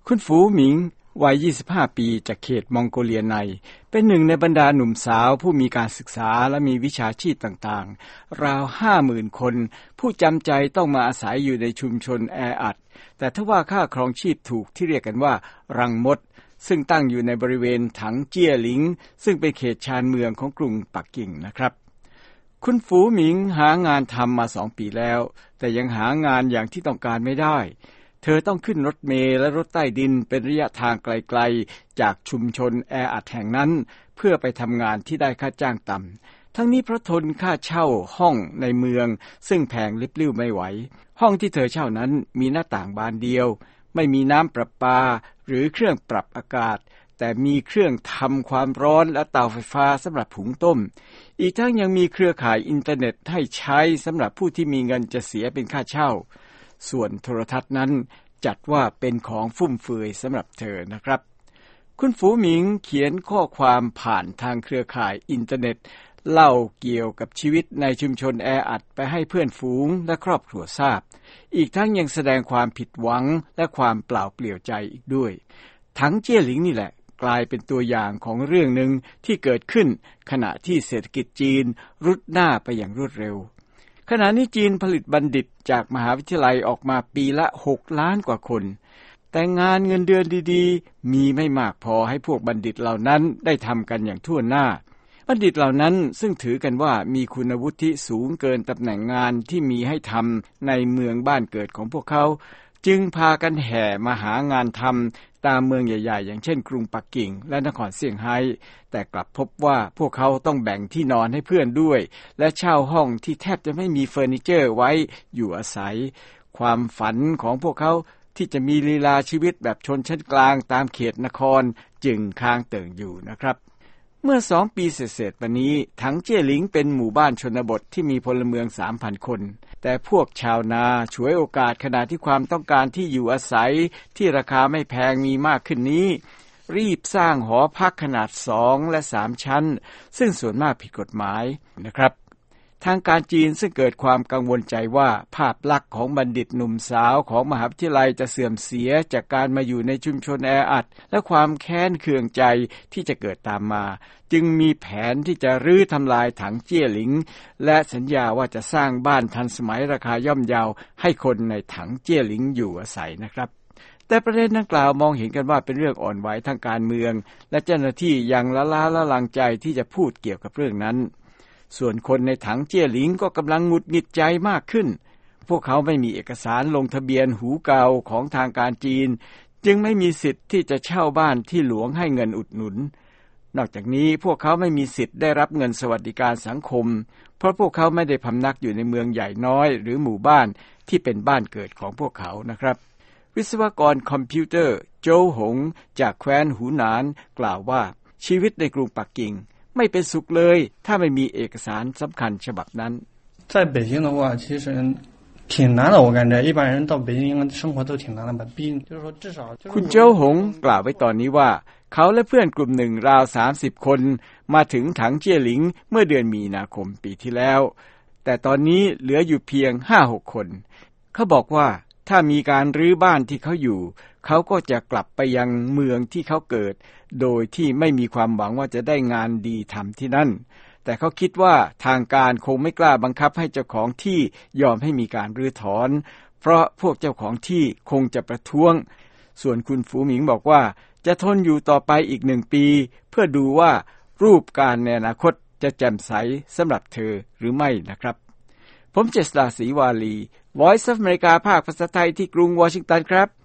คุณฝูหมิงวัย25 ปีจากเขตมองโกเลียในเป็นหนึ่งในบรรดาหนุ่มสาวผู้มีการศึกษาและมีวิชาชีพต่างๆราว 50,000 คนผู้จำใจต้องมาอาศัยอยู่ในชุมชนแออัดแต่ทว่าค่าครองชีพถูกที่เรียกกันว่ารังมดซึ่งตั้งอยู่ในบริเวณถังเจี้ยหลิงซึ่งเป็นเขตชานเมืองของกรุงปักกิ่งนะครับคุณฝูหมิงหางานทำมา2 ปีแล้วแต่ยังหางานอย่างที่ต้องการไม่ได้เธอต้องขึ้นรถเมล์และรถใต้ดินเป็นระยะทางไกลๆจากชุมชนแออัดแห่งนั้นเพื่อไปทำงานที่ได้ค่าจ้างต่ำทั้งนี้เพราะทนค่าเช่าห้องในเมืองซึ่งแพงลิบลิ่วไม่ไหวห้องที่เธอเช่านั้นมีหน้าต่างบานเดียวไม่มีน้ำประปาหรือเครื่องปรับอากาศแต่มีเครื่องทำความร้อนและเตาไฟฟ้าสำหรับหุงต้มอีกทั้งยังมีเครือข่ายอินเทอร์เน็ตให้ใช้สำหรับผู้ที่มีเงินจะเสียเป็นค่าเช่าส่วนโทรทัศน์นั้นจัดว่าเป็นของฟุ่มเฟือยสำหรับเธอนะครับคุณฝูหมิงเขียนข้อความผ่านทางเครือข่ายอินเทอร์เน็ตเล่าเกี่ยวกับชีวิตในชุมชนแออัดไปให้เพื่อนฝูงและครอบครัวทราบอีกทั้งยังแสดงความผิดหวังและความเปล่าเปลี่ยวใจอีกด้วยถังเจี้ยหลิงนี่แหละกลายเป็นตัวอย่างของเรื่องหนึ่งที่เกิดขึ้นขณะที่เศรษฐกิจจีนรุดหน้าไปอย่างรวดเร็วขณะนี้จีนผลิตบัณฑิตจากมหาวิทยาลัยออกมาปีละ6 ล้านกว่าคนแต่งานเงินเดือนดีๆมีไม่มากพอให้พวกบัณฑิตเหล่านั้นได้ทำกันอย่างทั่วหน้าบัณฑิตเหล่านั้นซึ่งถือกันว่ามีคุณวุฒิสูงเกินตำแหน่งงานที่มีให้ทำในเมืองบ้านเกิดของพวกเขาจึงพากันแห่มาหางานทำตามเมืองใหญ่ๆอย่างเช่นกรุงปักกิ่งและนครเซี่ยงไฮ้แต่กลับพบว่าพวกเขาต้องแบ่งที่นอนให้เพื่อนด้วยและเช่าห้องที่แทบจะไม่มีเฟอร์นิเจอร์ไว้อยู่อาศัยความฝันของพวกเขาที่จะมีลีลาชีวิตแบบชนชั้นกลางตามเขตนครจึงค้างเติ่งอยู่นะครับเมื่อ2 ปีเศษๆมานี้ถังเจี้ยหลิงเป็นหมู่บ้านชนบทที่มีพลเมือง 3,000 คนแต่พวกชาวนาฉวยโอกาสขณะที่ความต้องการที่อยู่อาศัยที่ราคาไม่แพงมีมากขึ้นนี้รีบสร้างหอพักขนาด2และ3ชั้นซึ่งส่วนมากผิดกฎหมายนะครับทางการจีนซึ่งเกิดความกังวลใจว่าภาพลักษณ์ของบัณฑิตหนุ่มสาวของมหาวิทยาลัยจะเสื่อมเสียจากการมาอยู่ในชุมชนแออัดและความแค้นเคืองใจที่จะเกิดตามมาจึงมีแผนที่จะรื้อทำลายถังเจี้ยหลิงและสัญญาว่าจะสร้างบ้านทันสมัยราคาย่อมเยาให้คนในถังเจี้ยหลิงอยู่อาศัยนะครับแต่ประเด็นดังกล่าวมองเห็นกันว่าเป็นเรื่องอ่อนไหวทางการเมืองและเจ้าหน้าที่ยังละล้าละลังใจที่จะพูดเกี่ยวกับเรื่องนั้นส่วนคนในถังเจี้ยหลิงก็กำลังหงุดหงิดใจมากขึ้นพวกเขาไม่มีเอกสารลงทะเบียนหูเกาของทางการจีนจึงไม่มีสิทธิ์ที่จะเช่าบ้านที่หลวงให้เงินอุดหนุนนอกจากนี้พวกเขาไม่มีสิทธิ์ได้รับเงินสวัสดิการสังคมเพราะพวกเขาไม่ได้พำนักอยู่ในเมืองใหญ่น้อยหรือหมู่บ้านที่เป็นบ้านเกิดของพวกเขานะครับวิศวกรคอมพิวเตอร์โจวหงจากแคว้นหูหนานกล่าวว่าชีวิตในกรุงปักกิ่งไม่เป็นสุขเลยถ้าไม่มีเอกสารสำคัญฉบับนั้น在北京的话其实挺难的我感觉一般人到北京生活都挺难的吧毕竟就是说至少คุณโจวหงกล่าวไว้ตอนนี้ว่าเขาและเพื่อนกลุ่มหนึ่งราว30 คนมาถึงถังเจี้ยหลิงเมื่อเดือนมีนาคมปีที่แล้วแต่ตอนนี้เหลืออยู่เพียง 5-6 คนเขาบอกว่าถ้ามีการรื้อบ้านที่เขาอยู่เขาก็จะกลับไปยังเมืองที่เขาเกิดโดยที่ไม่มีความหวังว่าจะได้งานดีทำที่นั่นแต่เขาคิดว่าทางการคงไม่กล้าบังคับให้เจ้าของที่ยอมให้มีการรื้อถอนเพราะพวกเจ้าของที่คงจะประท้วงส่วนคุณฝูหมิงบอกว่าจะทนอยู่ต่อไปอีก1 ปีเพื่อดูว่ารูปการในอนาคตจะแจ่มใสสำหรับเธอหรือไม่นะครับผมเจษฎาศรีวาลี Voice of America ภาคภาษาไทยที่กรุงวอชิงตันครับ